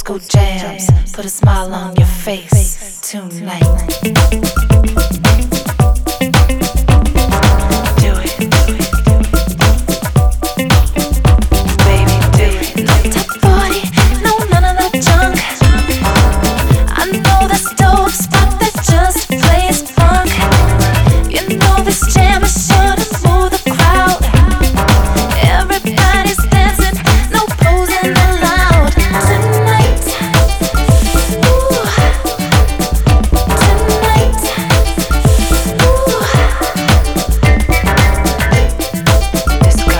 disco jams, put a smile on your face tonight. Do it, baby, do it. No top 40, no none of that junk. I know this dope spot that just plays funk. You know this jam is sure to move the crowd. Everybody's dancing, no posing allowed tonight. Ooh, tonight. Ooh. Disco,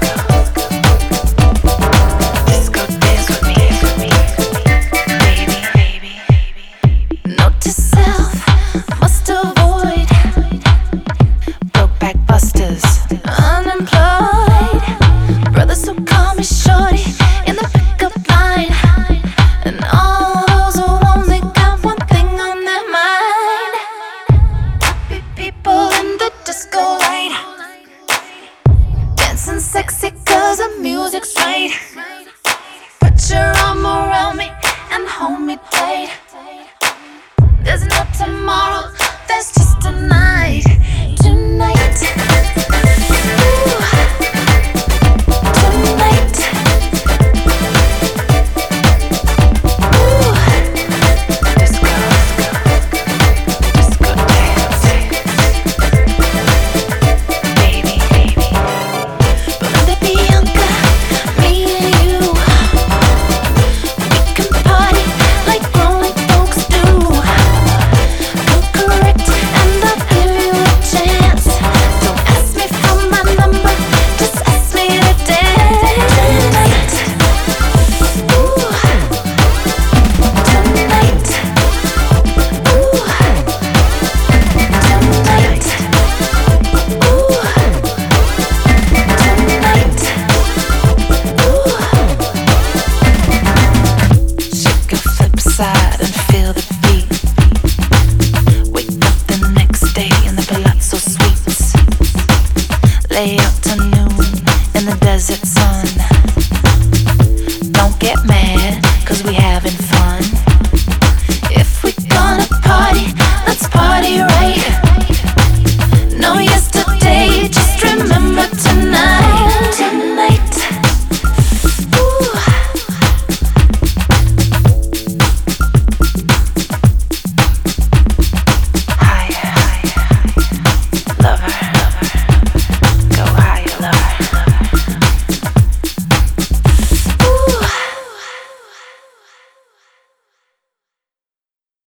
disco, dance with me, baby. Note to self, must avoid brokeback busters, unemployed brothers who call me shorty in the pickup line, and all those who only got one thing on their mind. Happy people in the disco light, dancing sexy 'cause the music's right. Put your arm around me and hold me tight. There's no tomorrow, there's just tonight.